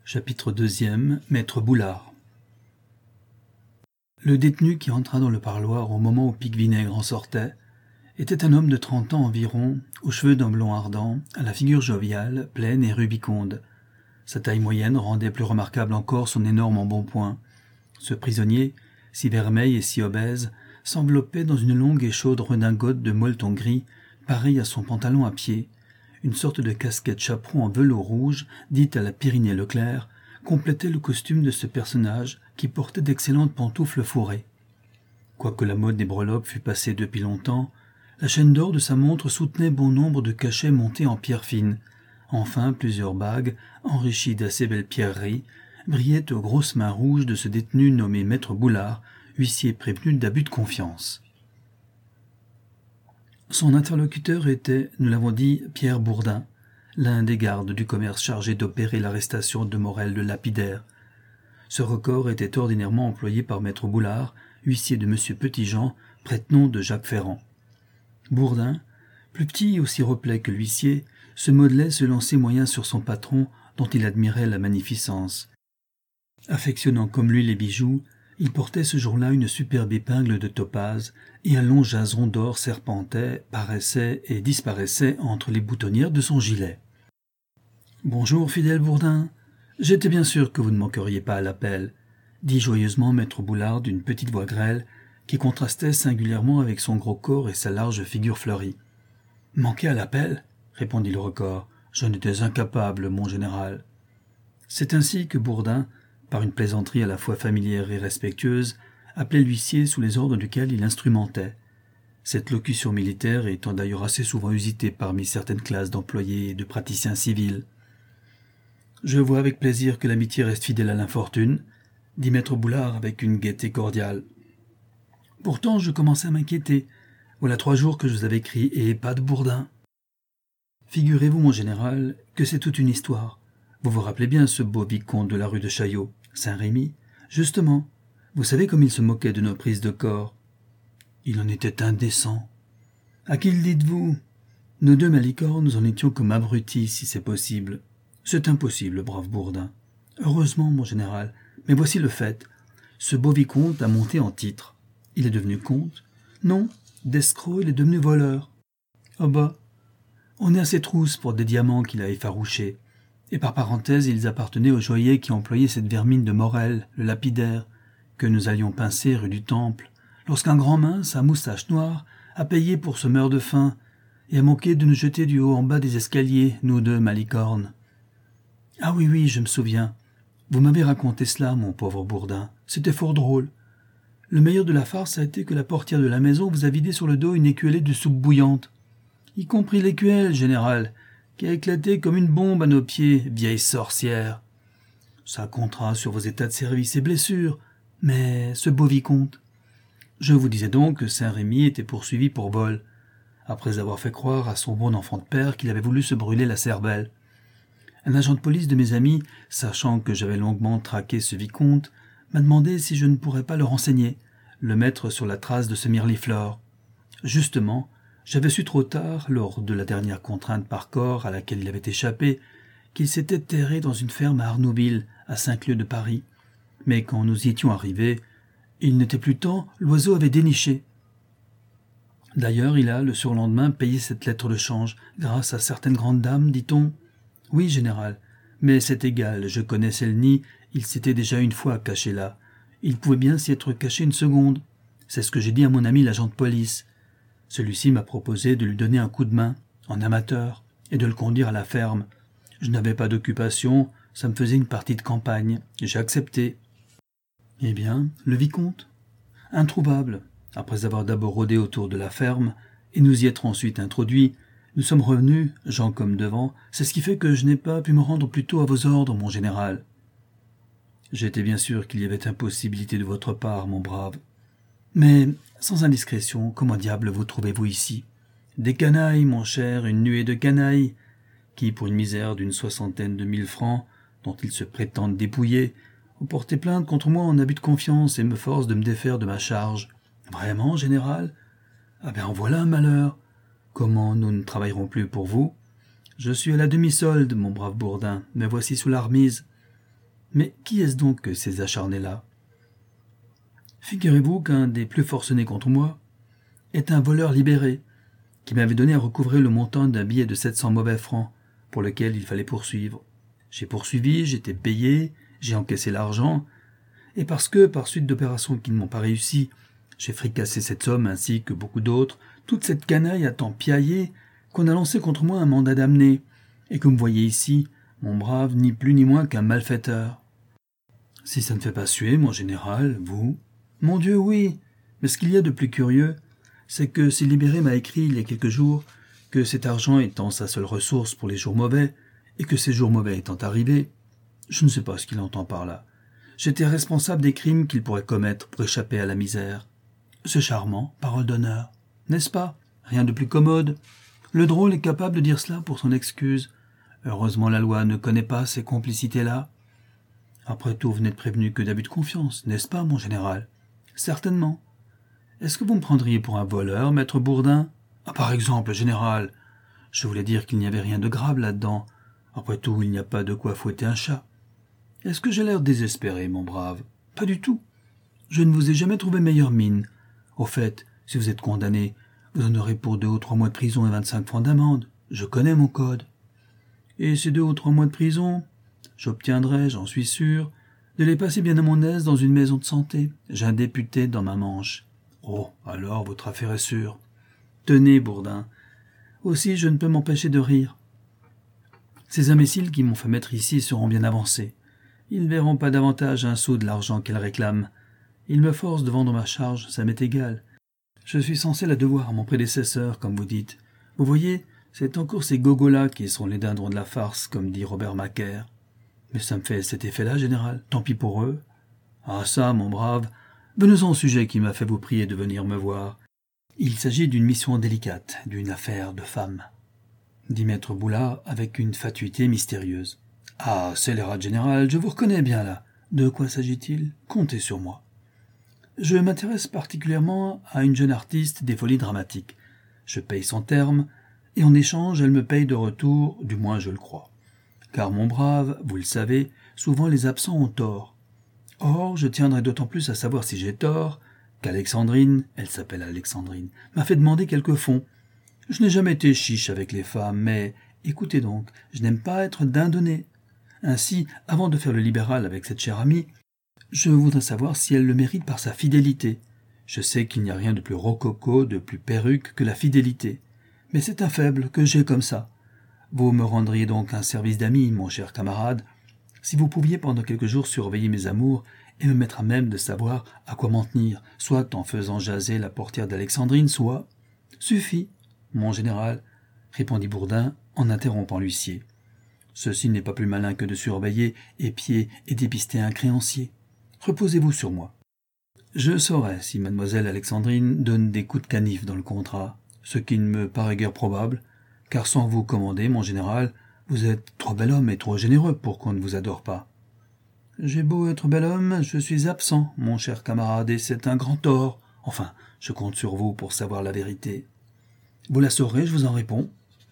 Chapitre 2e. Maître Boulard. Le détenu qui entra dans le parloir au moment où Pique-Vinaigre en sortait était un homme de 30 ans environ, aux cheveux d'un blond ardent, à la figure joviale, pleine et rubiconde. Sa taille moyenne rendait plus remarquable encore son énorme embonpoint. Ce prisonnier, si vermeil et si obèse, s'enveloppait dans une longue et chaude redingote de molleton gris, pareille à son pantalon à pied. Une sorte de casquette chaperon en velours rouge, dite à la Pyrénée Leclerc, complétait le costume de ce personnage qui portait d'excellentes pantoufles fourrées. Quoique la mode des breloques fût passée depuis longtemps, la chaîne d'or de sa montre soutenait bon nombre de cachets montés en pierre fine. Enfin, plusieurs bagues, enrichies d'assez belles pierreries, brillaient aux grosses mains rouges de ce détenu nommé Maître Boulard, huissier prévenu d'abus de confiance. Son interlocuteur était, nous l'avons dit, Pierre Bourdin, l'un des gardes du commerce chargé d'opérer l'arrestation de Morel le lapidaire. Ce record était ordinairement employé par Maître Boulard, huissier de M. Petitjean, prête-nom de Jacques Ferrand. Bourdin, plus petit et aussi replet que l'huissier, se modelait selon ses moyens sur son patron, dont il admirait la magnificence. Affectionnant comme lui les bijoux, il portait ce jour-là une superbe épingle de topaze, et un long jaseron d'or serpentait, paraissait et disparaissait entre les boutonnières de son gilet. « Bonjour, fidèle Bourdin. J'étais bien sûr que vous ne manqueriez pas à l'appel, » dit joyeusement Maître Boulard d'une petite voix grêle, qui contrastait singulièrement avec son gros corps et sa large figure fleurie. « Manquer à l'appel » répondit le recors. « J'en étais incapable, mon général. » C'est ainsi que Bourdin, par une plaisanterie à la fois familière et respectueuse, appelait l'huissier sous les ordres duquel il instrumentait. Cette locution militaire étant d'ailleurs assez souvent usitée parmi certaines classes d'employés et de praticiens civils. « Je vois avec plaisir que l'amitié reste fidèle à l'infortune, » dit Maître Boulard avec une gaieté cordiale. « Pourtant, je commençais à m'inquiéter. Voilà 3 jours que je vous avais écrit, et pas de Bourdin. » Figurez-vous, mon général, que c'est toute une histoire. Vous vous rappelez bien ce beau vicomte de la rue de Chaillot, Saint-Rémy? Justement, vous savez comme il se moquait de nos prises de corps. Il en était indécent. À qui le dites-vous? Nous 2 Malicorne, nous en étions comme abrutis, si c'est possible. C'est impossible, brave Bourdin. Heureusement, mon général, mais voici le fait. Ce beau vicomte a monté en titre. Il est devenu comte? Non, d'escroc, il est devenu voleur. Ah bah, on est à ses trousses pour des diamants qu'il a effarouchés. Et par parenthèse, ils appartenaient au joaillier qui employait cette vermine de Morel, le lapidaire, que nous allions pincer rue du Temple, lorsqu'un grand mince, à moustache noire, a payé pour ce meurt-de-faim, et a manqué de nous jeter du haut en bas des escaliers, nous 2 Malicorne. Ah oui, je me souviens. Vous m'avez raconté cela, mon pauvre Bourdin. C'était fort drôle. Le meilleur de la farce a été que la portière de la maison vous a vidé sur le dos une écuellée de soupe bouillante. Y compris l'écuelle, général, qui a éclaté comme une bombe à nos pieds, vieille sorcière. Ça comptera sur vos états de service et blessures, mais ce beau vicomte. Je vous disais donc que Saint-Rémy était poursuivi pour vol, après avoir fait croire à son bon enfant de père qu'il avait voulu se brûler la cervelle. Un agent de police de mes amis, sachant que j'avais longuement traqué ce vicomte, m'a demandé si je ne pourrais pas le renseigner, le mettre sur la trace de ce Mirliflor. Justement, j'avais su trop tard, lors de la dernière contrainte par corps à laquelle il avait échappé, qu'il s'était terré dans une ferme à Arnouville, à 5 lieues de Paris. Mais quand nous y étions arrivés, il n'était plus temps, l'oiseau avait déniché. D'ailleurs, il a, le surlendemain, payé cette lettre de change, grâce à certaines grandes dames, dit-on. Oui, général, mais c'est égal, je connaissais le nid, il s'était déjà une fois caché là. Il pouvait bien s'y être caché une seconde. C'est ce que j'ai dit à mon ami l'agent de police. Celui-ci m'a proposé de lui donner un coup de main, en amateur, et de le conduire à la ferme. Je n'avais pas d'occupation, ça me faisait une partie de campagne. J'ai accepté. Eh bien, le vicomte? Introuvable. Après avoir d'abord rôdé autour de la ferme, et nous y être ensuite introduits, nous sommes revenus, Jean comme devant, c'est ce qui fait que je n'ai pas pu me rendre plus tôt à vos ordres, mon général. J'étais bien sûr qu'il y avait impossibilité de votre part, mon brave. Mais, sans indiscrétion, comment diable vous trouvez-vous ici? Des canailles, mon cher, une nuée de canailles, qui, pour une misère d'une 60aine de 1000 francs, dont ils se prétendent dépouillés, ont porté plainte contre moi en abus de confiance et me forcent de me défaire de ma charge. Vraiment, général? Ah ben en voilà un malheur. Comment nous ne travaillerons plus pour vous? Je suis à la demi-solde, mon brave Bourdin, me voici sous la remise. Mais qui est-ce donc que ces acharnés-là? Figurez-vous qu'un des plus forcenés contre moi est un voleur libéré, qui m'avait donné à recouvrer le montant d'un billet de 700 mauvais francs, pour lequel il fallait poursuivre. J'ai poursuivi, j'ai été payé, j'ai encaissé l'argent, et parce que, par suite d'opérations qui ne m'ont pas réussi, j'ai fricassé cette somme ainsi que beaucoup d'autres, toute cette canaille a tant piaillé qu'on a lancé contre moi un mandat d'amener, et que vous me voyez ici, mon brave, ni plus ni moins qu'un malfaiteur. Si ça ne fait pas suer, mon général, vous? Mon Dieu, oui, mais ce qu'il y a de plus curieux, c'est que ces libéré m'a écrit il y a quelques jours que cet argent étant sa seule ressource pour les jours mauvais, et que ces jours mauvais étant arrivés, je ne sais pas ce qu'il entend par là, j'étais responsable des crimes qu'il pourrait commettre pour échapper à la misère. C'est charmant, parole d'honneur, n'est-ce pas? Rien de plus commode. Le drôle est capable de dire cela pour son excuse. Heureusement la loi ne connaît pas ces complicités-là. Après tout, vous n'êtes prévenu que d'abus de confiance, n'est-ce pas, mon général? Certainement. Est-ce que vous me prendriez pour un voleur, maître Bourdin? Ah, par exemple, général, je voulais dire qu'il n'y avait rien de grave là-dedans. Après tout, il n'y a pas de quoi fouetter un chat. Est-ce que j'ai l'air désespéré, mon brave? Pas du tout. Je ne vous ai jamais trouvé meilleure mine. Au fait, si vous êtes condamné, vous en aurez pour 2 ou 3 mois de prison et 25 francs d'amende. Je connais mon code. Et ces 2 ou 3 mois de prison, j'obtiendrai, j'en suis sûr, de les passer bien à mon aise dans une maison de santé. J'ai un député dans ma manche. Oh, alors votre affaire est sûre. Tenez, Bourdin. Aussi, je ne peux m'empêcher de rire. Ces imbéciles qui m'ont fait mettre ici seront bien avancés. Ils ne verront pas davantage un sou de l'argent qu'ils réclament. Ils me forcent de vendre ma charge, ça m'est égal. Je suis censé la devoir à mon prédécesseur, comme vous dites. Vous voyez, c'est encore ces gogos-là qui sont les dindons de la farce, comme dit Robert Macaire. Mais ça me fait cet effet-là, général. Tant pis pour eux. Ah ça, mon brave, venons-en au sujet qui m'a fait vous prier de venir me voir. Il s'agit d'une mission délicate, d'une affaire de femme, dit maître Boulard avec une fatuité mystérieuse. Ah, scélérat général, je vous reconnais bien là. De quoi s'agit-il? Comptez sur moi. Je m'intéresse particulièrement à une jeune artiste des folies dramatiques. Je paye son terme, et en échange, elle me paye de retour, du moins je le crois. Car mon brave, vous le savez, souvent les absents ont tort. Or, je tiendrai d'autant plus à savoir si j'ai tort, qu'Alexandrine, elle s'appelle Alexandrine, m'a fait demander quelques fonds. Je n'ai jamais été chiche avec les femmes, mais, écoutez donc, je n'aime pas être dindonné. Ainsi, avant de faire le libéral avec cette chère amie, je voudrais savoir si elle le mérite par sa fidélité. Je sais qu'il n'y a rien de plus rococo, de plus perruque que la fidélité. Mais c'est un faible que j'ai comme ça. Vous me rendriez donc un service d'ami, mon cher camarade, si vous pouviez pendant quelques jours surveiller mes amours et me mettre à même de savoir à quoi m'en tenir, soit en faisant jaser la portière d'Alexandrine, soit... Suffit, mon général, répondit Bourdin en interrompant l'huissier. Ceci n'est pas plus malin que de surveiller, épier et dépister un créancier. Reposez-vous sur moi. Je saurai si mademoiselle Alexandrine donne des coups de canif dans le contrat, ce qui ne me paraît guère probable, car sans vous commander, mon général, vous êtes trop bel homme et trop généreux pour qu'on ne vous adore pas. J'ai beau être bel homme, je suis absent, mon cher camarade, et c'est un grand tort. Enfin, je compte sur vous pour savoir la vérité. Vous la saurez, je vous en réponds.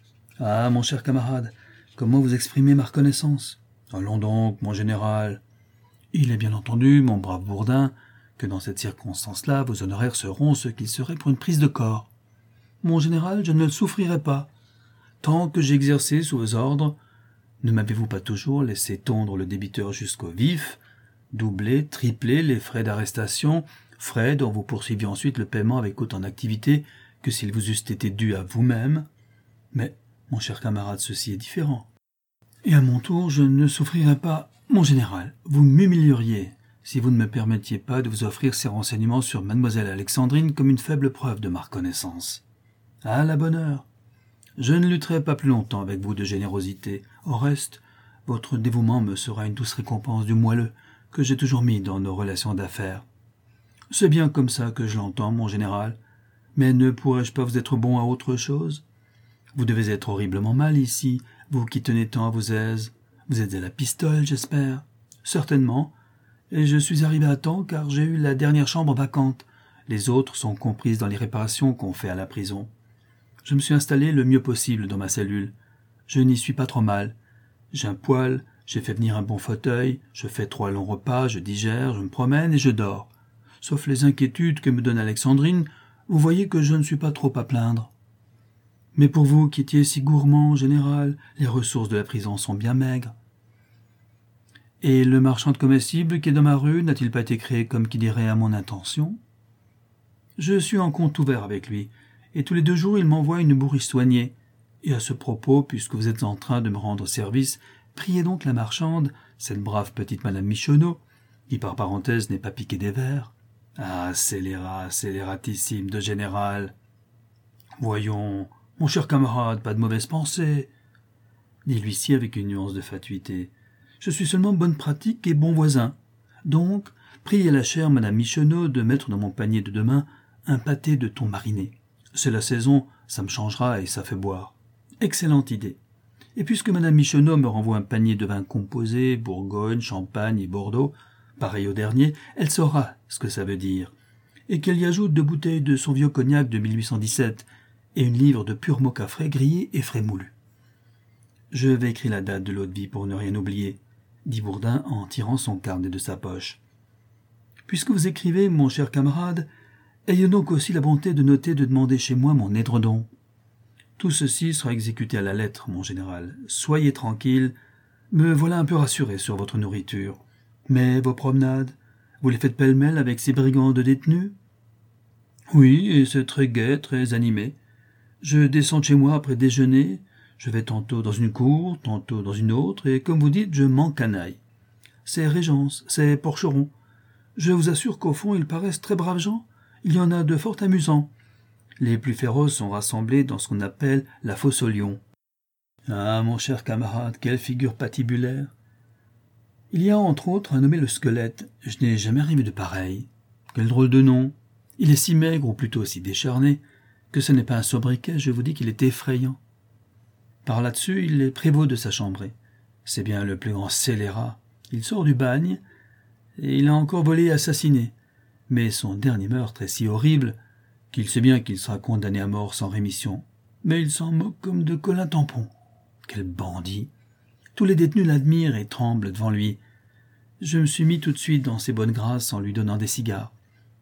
Ah, mon cher camarade, comment vous exprimez ma reconnaissance? Allons donc, mon général. Il est bien entendu, mon brave Bourdin, que dans cette circonstance-là, vos honoraires seront ce qu'ils seraient pour une prise de corps. Mon général, je ne le souffrirai pas. Tant que j'ai exercé sous vos ordres, ne m'avez-vous pas toujours laissé tondre le débiteur jusqu'au vif, doubler, tripler les frais d'arrestation, frais dont vous poursuiviez ensuite le paiement avec autant d'activité que s'ils vous eussent été dus à vous-même? Mais, mon cher camarade, ceci est différent. Et à mon tour, je ne souffrirai pas. Mon général, vous m'humilieriez si vous ne me permettiez pas de vous offrir ces renseignements sur mademoiselle Alexandrine comme une faible preuve de ma reconnaissance. À la bonne heure. Je ne lutterai pas plus longtemps avec vous de générosité. Au reste, votre dévouement me sera une douce récompense du moelleux que j'ai toujours mis dans nos relations d'affaires. C'est bien comme ça que je l'entends, mon général. Mais ne pourrais-je pas vous être bon à autre chose? Vous devez être horriblement mal ici, vous qui tenez tant à vos aises. Vous êtes à la pistole, j'espère. Certainement. Et je suis arrivé à temps car j'ai eu la dernière chambre vacante. Les autres sont comprises dans les réparations qu'on fait à la prison. Je me suis installé le mieux possible dans ma cellule. Je n'y suis pas trop mal. J'ai un poêle, J'ai fait venir un bon fauteuil, je fais 3 longs repas, je digère, je me promène et je dors. Sauf les inquiétudes que me donne Alexandrine, vous voyez que je ne suis pas trop à plaindre. Mais pour vous qui étiez si gourmand en général, les ressources de la prison sont bien maigres. Et le marchand de comestibles qui est dans ma rue n'a-t-il pas été créé comme qui dirait à mon intention? Je suis en compte ouvert avec lui, et tous les 2 jours il m'envoie une bourriche soignée. Et à ce propos, puisque vous êtes en train de me rendre service, priez donc la marchande, cette brave petite madame Michonneau, qui par parenthèse n'est pas piquée des vers. Ah, scélératissime de général. Voyons, mon cher camarade, pas de mauvaise pensée, dit l'huissier avec une nuance de fatuité. Je suis seulement bonne pratique et bon voisin. Donc, priez la chère madame Michonneau de mettre dans mon panier de demain un pâté de thon mariné. C'est la saison, ça me changera et ça fait boire. Excellente idée. Et puisque madame Michonneau me renvoie un panier de vins composés, Bourgogne, Champagne et Bordeaux, pareil au dernier, elle saura ce que ça veut dire. Et qu'elle y ajoute 2 bouteilles de son vieux cognac de 1817 et une livre de pur moka frais grillé et frais moulu. Je vais écrire la date de l'eau-de-vie pour ne rien oublier, dit Bourdin en tirant son carnet de sa poche. Puisque vous écrivez, mon cher camarade, ayez donc aussi la bonté de noter de demander chez moi mon édredon. Tout ceci sera exécuté à la lettre, mon général. Soyez tranquille, me voilà un peu rassuré sur votre nourriture. Mais vos promenades, vous les faites pêle-mêle avec ces brigands de détenus? Oui, et c'est très gai, très animé. Je descends de chez moi après déjeuner, je vais tantôt dans une cour, tantôt dans une autre, et comme vous dites, je m'encanaille. C'est Régence, c'est Porcheron. Je vous assure qu'au fond, ils paraissent très braves gens. Il y en a de fort amusants. Les plus féroces sont rassemblés dans ce qu'on appelle la fosse aux lions. Ah, mon cher camarade, quelle figure patibulaire! Il y a entre autres un nommé le squelette. Je n'ai jamais rêvé de pareil. Quel drôle de nom! Il est si maigre, ou plutôt si décharné, que ce n'est pas un sobriquet, je vous dis qu'il est effrayant. Par là-dessus, il est prévôt de sa chambrée. C'est bien le plus grand scélérat. Il sort du bagne, et il a encore volé et assassiné. Mais son dernier meurtre est si horrible qu'il sait bien qu'il sera condamné à mort sans rémission. Mais il s'en moque comme de Colin Tampon. Quel bandit! Tous les détenus l'admirent et tremblent devant lui. Je me suis mis tout de suite dans ses bonnes grâces en lui donnant des cigares.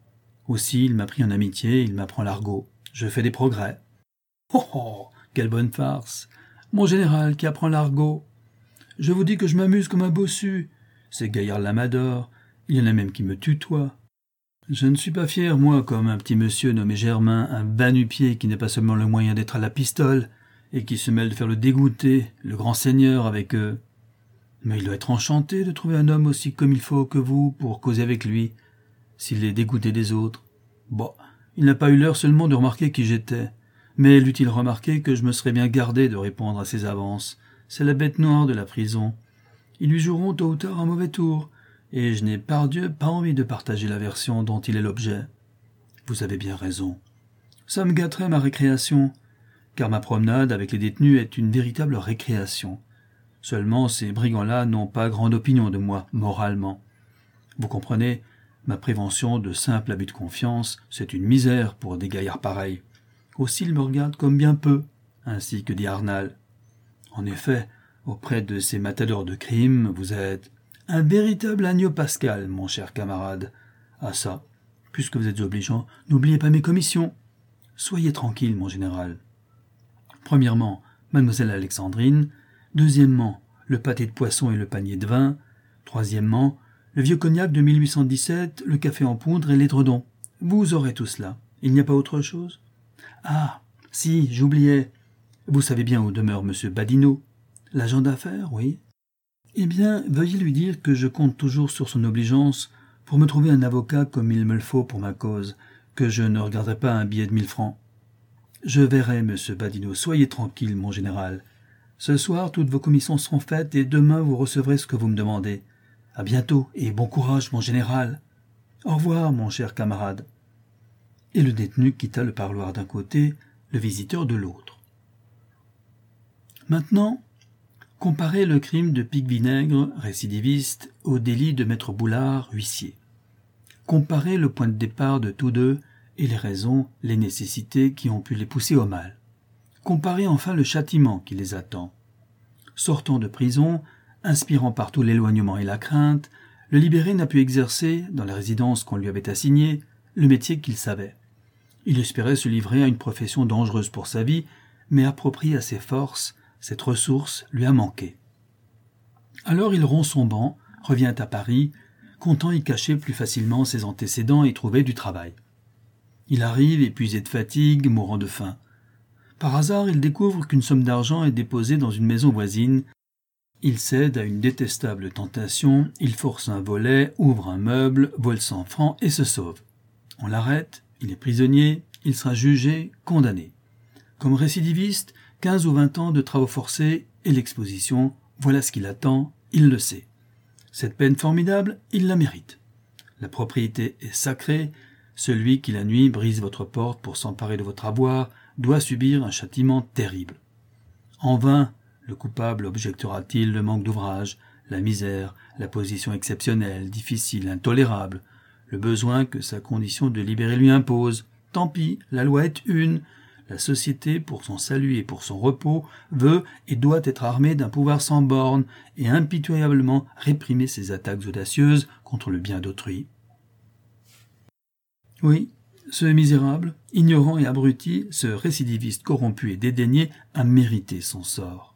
Aussi, il m'a pris en amitié, il m'apprend l'argot. Je fais des progrès. Oh oh, quelle bonne farce! Mon général qui apprend l'argot. Je vous dis que je m'amuse comme un bossu. Ces gaillards-là m'adorent. Il y en a même qui me tutoient. Je ne suis pas fier, moi, comme un petit monsieur nommé Germain, un va-nu-pied qui n'a pas seulement le moyen d'être à la pistole, et qui se mêle de faire le dégoûté, le grand seigneur avec eux. Mais il doit être enchanté de trouver un homme aussi comme il faut que vous pour causer avec lui, s'il est dégoûté des autres. Bon, il n'a pas eu l'heure seulement de remarquer qui j'étais, mais l'eût-il remarqué que je me serais bien gardé de répondre à ses avances. C'est la bête noire de la prison. Ils lui joueront tôt ou tard un mauvais tour, et je n'ai pardieu pas envie de partager la version dont il est l'objet. Vous avez bien raison. Ça me gâterait ma récréation, car ma promenade avec les détenus est une véritable récréation. Seulement ces brigands-là n'ont pas grande opinion de moi, moralement. Vous comprenez, ma prévention de simple abus de confiance, c'est une misère pour des gaillards pareils. Aussi ils me regardent comme bien peu, ainsi que dit Arnal. En effet, auprès de ces matadors de crime, vous êtes un véritable agneau pascal, mon cher camarade. Ah ça, puisque vous êtes obligeant, n'oubliez pas mes commissions. Soyez tranquille, mon général. Premièrement, mademoiselle Alexandrine. Deuxièmement, le pâté de poisson et le panier de vin. Troisièmement, le vieux cognac de 1817, le café en poudre et l'édredon. Vous aurez tout cela. Il n'y a pas autre chose? Ah, si, j'oubliais. Vous savez bien où demeure M. Badinot. L'agent d'affaires, oui. Eh bien, veuillez lui dire que je compte toujours sur son obligeance pour me trouver un avocat comme il me le faut pour ma cause, que je ne regarderai pas un billet de 1000 francs. Je verrai, M. Badinot, soyez tranquille, mon général. Ce soir, toutes vos commissions seront faites et demain vous recevrez ce que vous me demandez. À bientôt et bon courage, mon général. Au revoir, mon cher camarade. Et le détenu quitta le parloir d'un côté, le visiteur de l'autre. Maintenant, comparez le crime de Pique-Vinaigre, récidiviste, au délit de maître Boulard, huissier. Comparez le point de départ de tous deux et les raisons, les nécessités qui ont pu les pousser au mal. Comparez enfin le châtiment qui les attend. Sortant de prison, inspirant partout l'éloignement et la crainte, le libéré n'a pu exercer, dans la résidence qu'on lui avait assignée, le métier qu'il savait. Il espérait se livrer à une profession dangereuse pour sa vie, mais appropriée à ses forces, cette ressource lui a manqué. Alors il rompt son banc, revient à Paris, comptant y cacher plus facilement ses antécédents et trouver du travail. Il arrive épuisé de fatigue, mourant de faim. Par hasard, il découvre qu'une somme d'argent est déposée dans une maison voisine. Il cède à une détestable tentation, il force un volet, ouvre un meuble, vole 100 francs et se sauve. On l'arrête, il est prisonnier, il sera jugé, condamné. Comme récidiviste, 15 ou 20 ans de travaux forcés et l'exposition, voilà ce qu'il attend, il le sait. Cette peine formidable, il la mérite. La propriété est sacrée, celui qui la nuit brise votre porte pour s'emparer de votre avoir doit subir un châtiment terrible. En vain, le coupable objectera-t-il le manque d'ouvrage, la misère, la position exceptionnelle, difficile, intolérable, le besoin que sa condition de libéré lui impose. Tant pis, la loi est une. La société, pour son salut et pour son repos, veut et doit être armée d'un pouvoir sans bornes et impitoyablement réprimer ses attaques audacieuses contre le bien d'autrui. Oui, ce misérable, ignorant et abruti, ce récidiviste corrompu et dédaigné, a mérité son sort.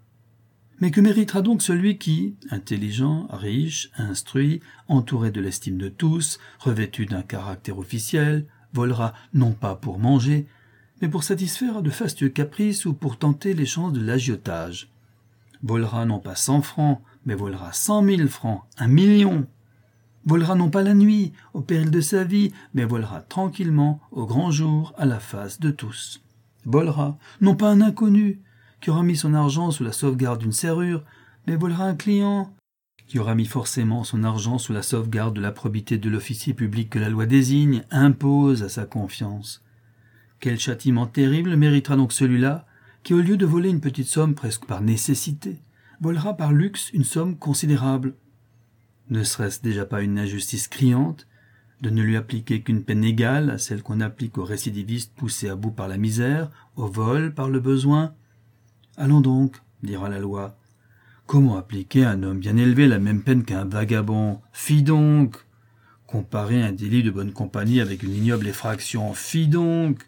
Mais que méritera donc celui qui, intelligent, riche, instruit, entouré de l'estime de tous, revêtu d'un caractère officiel, volera non pas pour manger, mais pour satisfaire de fastueux caprices ou pour tenter les chances de l'agiotage. Volera non pas 100 francs, mais volera 100 000 francs, 1 million. Volera non pas la nuit, au péril de sa vie, mais volera tranquillement, au grand jour, à la face de tous. Volera, non pas un inconnu, qui aura mis son argent sous la sauvegarde d'une serrure, mais volera un client, qui aura mis forcément son argent sous la sauvegarde de la probité de l'officier public que la loi désigne, impose à sa confiance. Quel châtiment terrible méritera donc celui-là, qui au lieu de voler une petite somme presque par nécessité, volera par luxe une somme considérable. Ne serait-ce déjà pas une injustice criante de ne lui appliquer qu'une peine égale à celle qu'on applique aux récidivistes poussés à bout par la misère, au vol, par le besoin? Allons donc, dira la loi. Comment appliquer à un homme bien élevé la même peine qu'à un vagabond? Fi donc! Comparer un délit de bonne compagnie avec une ignoble effraction? Fi donc!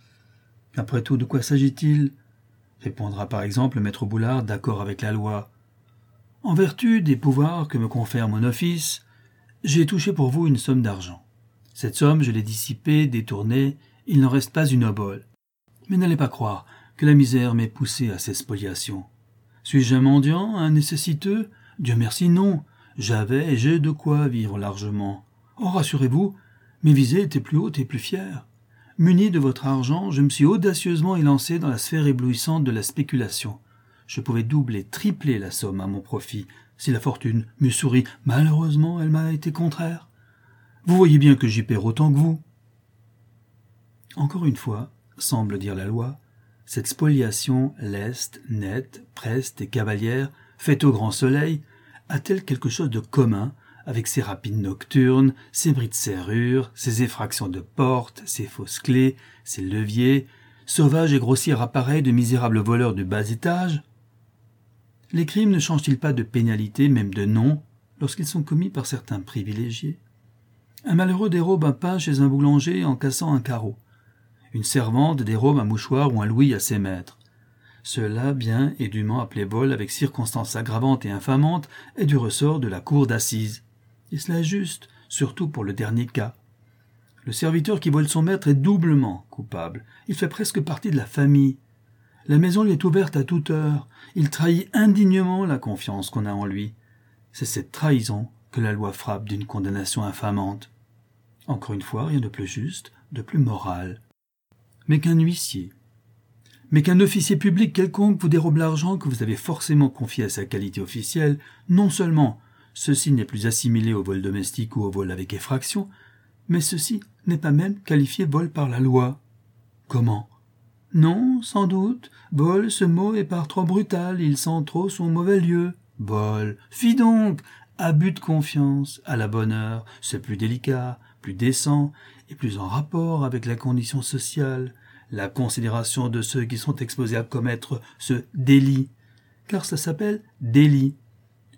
Après tout, de quoi s'agit-il? Répondra par exemple le maître Boulard, d'accord avec la loi. En vertu des pouvoirs que me confère mon office, j'ai touché pour vous une somme d'argent. Cette somme, je l'ai dissipée, détournée, il n'en reste pas une obole. Mais n'allez pas croire que la misère m'ait poussé à ces spoliations. Suis-je un mendiant, un nécessiteux? Dieu merci, non. J'avais et j'ai de quoi vivre largement. Oh, rassurez-vous, mes visées étaient plus hautes et plus fières. Muni de votre argent, je me suis audacieusement élancé dans la sphère éblouissante de la spéculation. Je pouvais doubler, tripler la somme à mon profit, si la fortune m'eût souri. Malheureusement, elle m'a été contraire. Vous voyez bien que j'y perds autant que vous. Encore une fois, semble dire la loi, cette spoliation leste, nette, preste et cavalière, faite au grand soleil, a-t-elle quelque chose de commun avec ses rapides nocturnes, ses bris de serrure, ses effractions de portes, ses fausses clés, ses leviers, sauvages et grossiers appareils de misérables voleurs de bas étage? Les crimes ne changent-ils pas de pénalité, même de nom, lorsqu'ils sont commis par certains privilégiés? Un malheureux dérobe un pain chez un boulanger en cassant un carreau. Une servante dérobe un mouchoir ou un louis à ses maîtres. Cela, bien et dûment appelé vol avec circonstances aggravantes et infamantes, est du ressort de la cour d'assises. Et cela est juste, surtout pour le dernier cas. Le serviteur qui vole son maître est doublement coupable. Il fait presque partie de la famille. La maison lui est ouverte à toute heure. Il trahit indignement la confiance qu'on a en lui. C'est cette trahison que la loi frappe d'une condamnation infamante. Encore une fois, rien de plus juste, de plus moral. Mais qu'un huissier, mais qu'un officier public quelconque vous dérobe l'argent que vous avez forcément confié à sa qualité officielle, non seulement ceci n'est plus assimilé au vol domestique ou au vol avec effraction, mais ceci n'est pas même qualifié vol par la loi. Comment? Non, sans doute, vol, ce mot est par trop brutal, il sent trop son mauvais lieu. Vol, fi donc, abus de confiance, à la bonne heure, c'est plus délicat, plus décent, et plus en rapport avec la condition sociale, la considération de ceux qui sont exposés à commettre ce délit, car ça s'appelle délit.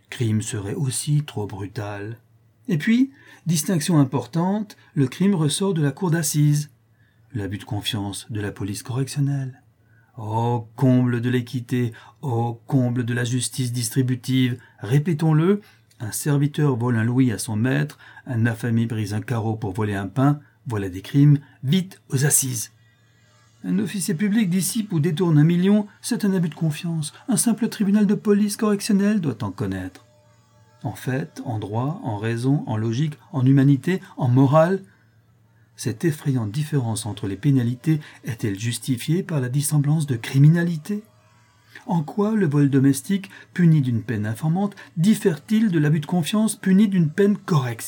Crime serait aussi trop brutal. Et puis, distinction importante, le crime ressort de la cour d'assises. L'abus de confiance de la police correctionnelle. Ô comble de l'équité, ô comble de la justice distributive, répétons-le, un serviteur vole un louis à son maître, un affamé brise un carreau pour voler un pain, voilà des crimes, vite aux assises. Un officier public dissipe ou détourne 1 million, c'est un abus de confiance. Un simple tribunal de police correctionnelle doit en connaître. En fait, en droit, en raison, en logique, en humanité, en morale, cette effrayante différence entre les pénalités est-elle justifiée par la dissemblance de criminalité ? En quoi le vol domestique, puni d'une peine informante, diffère-t-il de l'abus de confiance puni d'une peine correctionnelle ?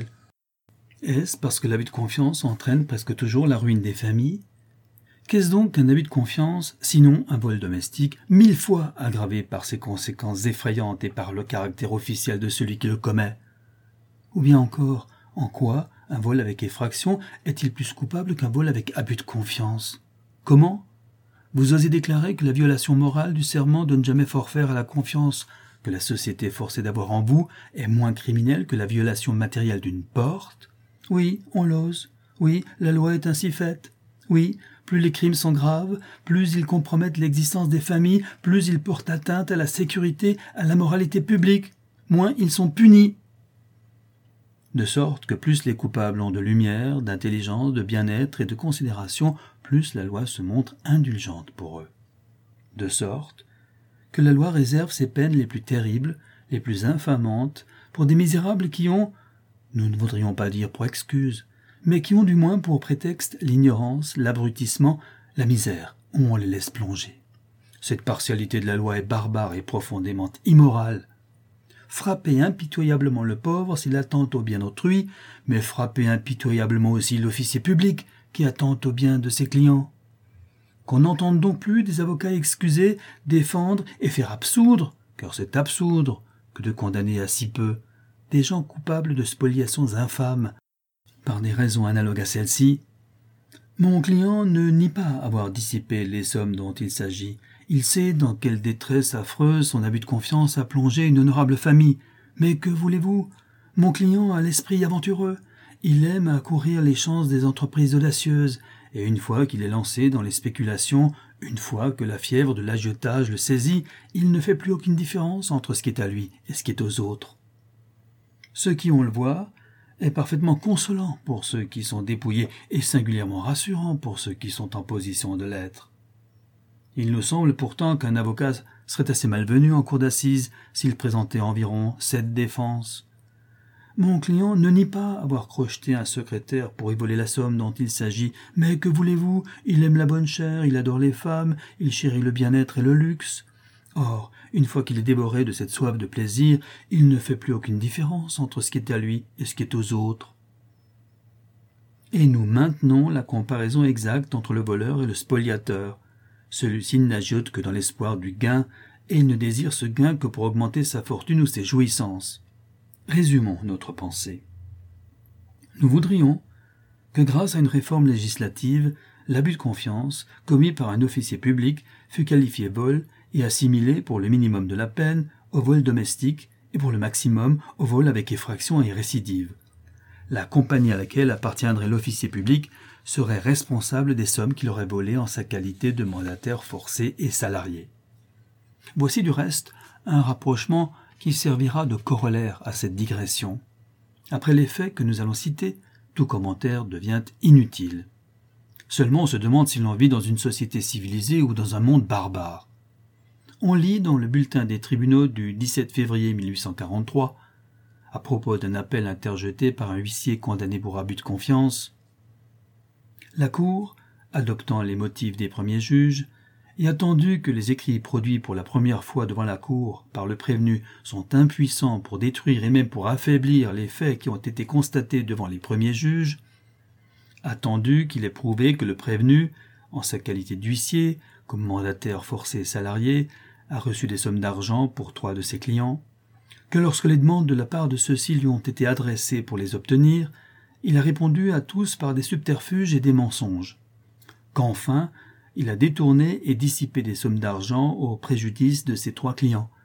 Est-ce parce que l'abus de confiance entraîne presque toujours la ruine des familles ? Qu'est-ce donc qu'un abus de confiance, sinon un vol domestique, 1000 fois aggravé par ses conséquences effrayantes et par le caractère officiel de celui qui le commet ? Ou bien encore, en quoi un vol avec effraction est-il plus coupable qu'un vol avec abus de confiance ? Comment ? Vous osez déclarer que la violation morale du serment de ne jamais forfaire à la confiance que la société est forcée d'avoir en vous est moins criminelle que la violation matérielle d'une porte ? Oui, on l'ose. Oui, la loi est ainsi faite. Oui, plus les crimes sont graves, plus ils compromettent l'existence des familles, plus ils portent atteinte à la sécurité, à la moralité publique, moins ils sont punis. De sorte que plus les coupables ont de lumière, d'intelligence, de bien-être et de considération, plus la loi se montre indulgente pour eux. De sorte que la loi réserve ses peines les plus terribles, les plus infamantes, pour des misérables qui ont, nous ne voudrions pas dire pour excuse, mais qui ont du moins pour prétexte l'ignorance, l'abrutissement, la misère, où on les laisse plonger. Cette partialité de la loi est barbare et profondément immorale. Frapper impitoyablement le pauvre s'il attente au bien d'autrui, mais frapper impitoyablement aussi l'officier public qui attente au bien de ses clients. Qu'on n'entende donc plus des avocats excusés, défendre et faire absoudre, car c'est absoudre que de condamner à si peu, des gens coupables de spoliations infâmes, par des raisons analogues à celles-ci. Mon client ne nie pas avoir dissipé les sommes dont il s'agit. Il sait dans quelle détresse affreuse son abus de confiance a plongé une honorable famille. Mais que voulez-vous ? Mon client a l'esprit aventureux. Il aime à courir les chances des entreprises audacieuses. Et une fois qu'il est lancé dans les spéculations, une fois que la fièvre de l'agiotage le saisit, il ne fait plus aucune différence entre ce qui est à lui et ce qui est aux autres. Ceux qui on le voit est parfaitement consolant pour ceux qui sont dépouillés et singulièrement rassurant pour ceux qui sont en position de l'être. Il nous semble pourtant qu'un avocat serait assez malvenu en cour d'assises s'il présentait environ 7 défenses. Mon client ne nie pas avoir crocheté un secrétaire pour y voler la somme dont il s'agit, mais que voulez-vous, il aime la bonne chère, il adore les femmes, il chérit le bien-être et le luxe. Or, une fois qu'il est dévoré de cette soif de plaisir, il ne fait plus aucune différence entre ce qui est à lui et ce qui est aux autres. Et nous maintenons la comparaison exacte entre le voleur et le spoliateur. Celui-ci n'agiote que dans l'espoir du gain, et il ne désire ce gain que pour augmenter sa fortune ou ses jouissances. Résumons notre pensée. Nous voudrions que grâce à une réforme législative, l'abus de confiance, commis par un officier public, fût qualifié vol et assimilé pour le minimum de la peine au vol domestique et pour le maximum au vol avec effraction et récidive. La compagnie à laquelle appartiendrait l'officier public serait responsable des sommes qu'il aurait volées en sa qualité de mandataire forcé et salarié. Voici du reste un rapprochement qui servira de corollaire à cette digression. Après les faits que nous allons citer, tout commentaire devient inutile. Seulement on se demande si l'on vit dans une société civilisée ou dans un monde barbare. On lit dans le bulletin des tribunaux du 17 février 1843, à propos d'un appel interjeté par un huissier condamné pour abus de confiance, « La Cour, adoptant les motifs des premiers juges, et attendu que les écrits produits pour la première fois devant la Cour par le prévenu sont impuissants pour détruire et même pour affaiblir les faits qui ont été constatés devant les premiers juges, attendu qu'il est prouvé que le prévenu, en sa qualité d'huissier, comme mandataire forcé et salarié, a reçu des sommes d'argent pour 3 de ses clients, que lorsque les demandes de la part de ceux-ci lui ont été adressées pour les obtenir, il a répondu à tous par des subterfuges et des mensonges, qu'enfin, il a détourné et dissipé des sommes d'argent au préjudice de ses 3 clients,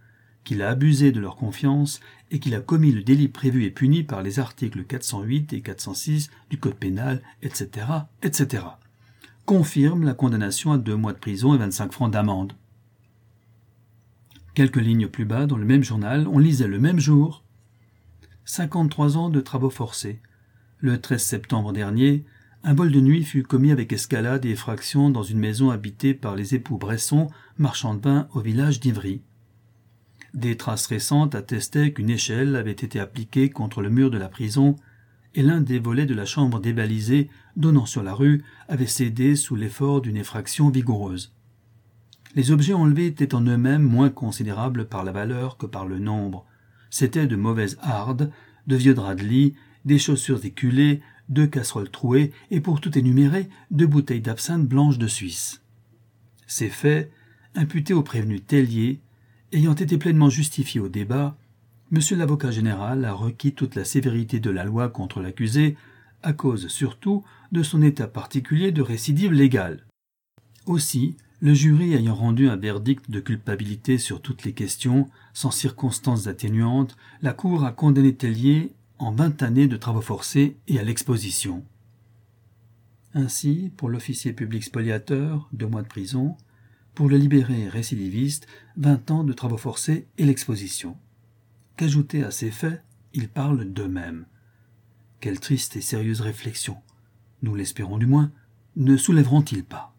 qu'il a abusé de leur confiance et qu'il a commis le délit prévu et puni par les articles 408 et 406 du Code pénal, etc., etc. Confirme la condamnation à 2 mois de prison et 25 francs d'amende. Quelques lignes plus bas, dans le même journal, on lisait le même jour « 53 ans de travaux forcés. Le 13 septembre dernier, un vol de nuit fut commis avec escalade et effraction dans une maison habitée par les époux Bresson, marchands de vin au village d'Ivry. Des traces récentes attestaient qu'une échelle avait été appliquée contre le mur de la prison et l'un des volets de la chambre débalisée donnant sur la rue avait cédé sous l'effort d'une effraction vigoureuse. Les objets enlevés étaient en eux-mêmes moins considérables par la valeur que par le nombre. C'étaient de mauvaises hardes, de vieux draps de lit, des chaussures éculées, 2 casseroles trouées et, pour tout énumérer, 2 bouteilles d'absinthe blanche de Suisse. Ces faits, imputés au prévenu Tellier, ayant été pleinement justifiés au débat, M. l'avocat général a requis toute la sévérité de la loi contre l'accusé, à cause surtout de son état particulier de récidive légale. Aussi, le jury ayant rendu un verdict de culpabilité sur toutes les questions, sans circonstances atténuantes, la Cour a condamné Tellier en 20 années de travaux forcés et à l'exposition. Ainsi, pour l'officier public spoliateur, 2 mois de prison, pour le libéré récidiviste, 20 ans de travaux forcés et l'exposition. Qu'ajouter à ces faits, ils parlent d'eux-mêmes. Quelle triste et sérieuse réflexion, nous l'espérons du moins, ne soulèveront-ils pas?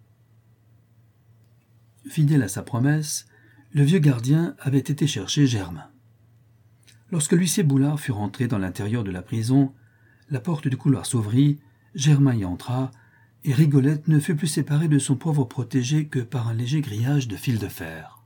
Fidèle à sa promesse, le vieux gardien avait été chercher Germain. Lorsque l'huissier Boulard fut rentré dans l'intérieur de la prison, la porte du couloir s'ouvrit, Germain y entra, et Rigolette ne fut plus séparée de son pauvre protégé que par un léger grillage de fil de fer.